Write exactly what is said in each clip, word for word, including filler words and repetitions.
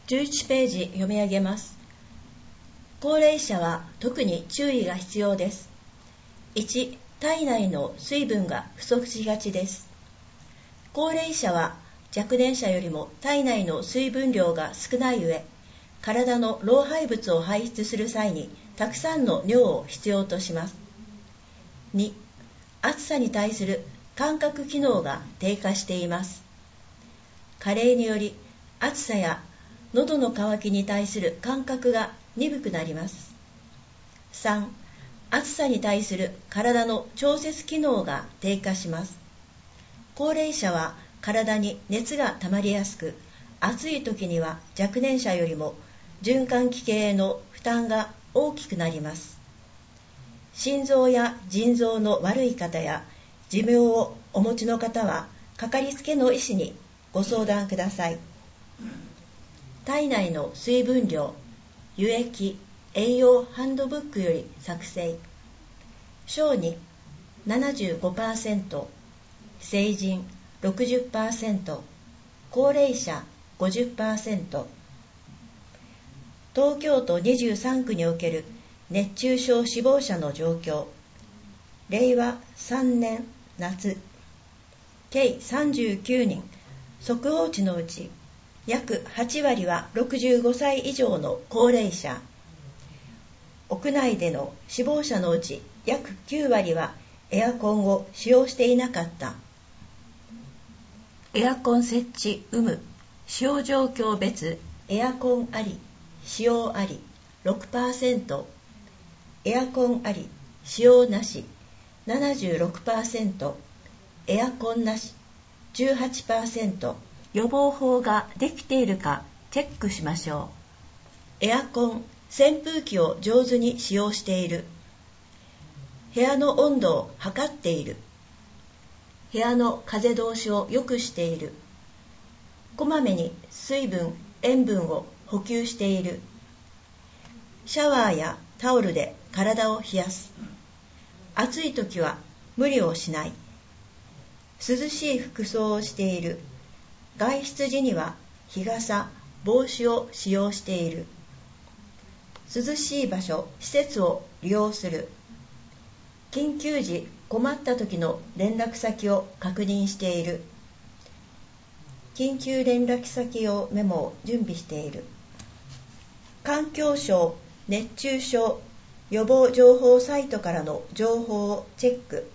じゅういちページ読み上げます。高齢者は特に注意が必要です。いち、体内の水分が不足しがちです。高齢者は若年者よりも体内の水分量が少ない上、体の老廃物を排出する際にたくさんの尿を必要とします。に、暑さに対する感覚機能が低下しています。加齢により暑さや喉の渇きに対する感覚が鈍くなります。さん、暑さに対する体の調節機能が低下します。高齢者は体に熱が溜まりやすく、暑い時には若年者よりも循環器系への負担が大きくなります。心臓や腎臓の悪い方や持病をお持ちの方は、かかりつけの医師にご相談ください。体内の水分量、輸液、栄養ハンドブックより作成。小児 ななじゅうごパーセント、成人 ろくじゅっパーセント、高齢者 ごじゅっパーセント。東京都にじゅうさんくにおける熱中症死亡者の状況。れいわさんねん夏、計さんじゅうきゅうにん、速報値のうち約はちわりはろくじゅうごさい以上の高齢者。屋内での死亡者のうち約きゅうわりはエアコンを使用していなかった。エアコン設置有無、使用状況別、エアコンあり、使用あり ろくパーセント、エアコンあり、使用なし ななじゅうろくパーセント、エアコンなし じゅうはちパーセント。予防法ができているかチェックしましょう。エアコン、扇風機を上手に使用している。部屋の温度を測っている。部屋の風通しを良くしている。こまめに水分、塩分を補給している。シャワーやタオルで体を冷やす。暑い時は無理をしない。涼しい服装をしている。外出時には日傘、帽子を使用している。涼しい場所、施設を利用する。緊急時、困った時の連絡先を確認している。緊急連絡先用メモを準備している。環境省熱中症予防情報サイトからの情報をチェック。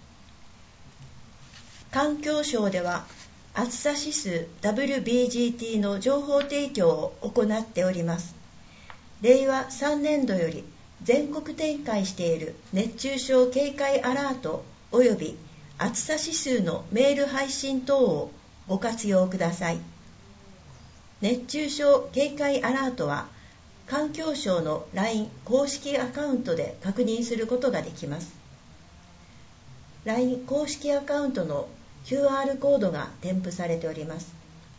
環境省では暑さ指数 ダブリュービージーティー の情報提供を行っております。れいわさんねんどより全国展開している熱中症警戒アラートおよび暑さ指数のメール配信等をご活用ください。熱中症警戒アラートは環境省の ライン 公式アカウントで確認することができます。ライン 公式アカウントのキューアール コードが添付されております。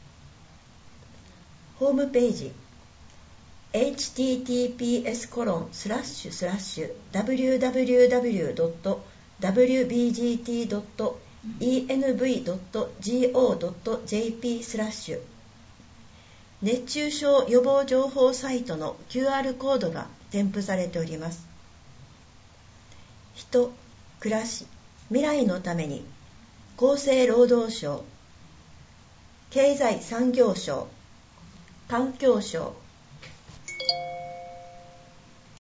ホームページ エイチティーティーピーエスコロンスラッシュスラッシュダブリューダブリューダブリュードットダブリュービージーティードットイーエヌブイドットジーオードットジェーピー スラッシュ熱中症予防情報サイトの キューアール コードが添付されております。人、暮らし、未来のために厚生労働省、経済産業省、環境省、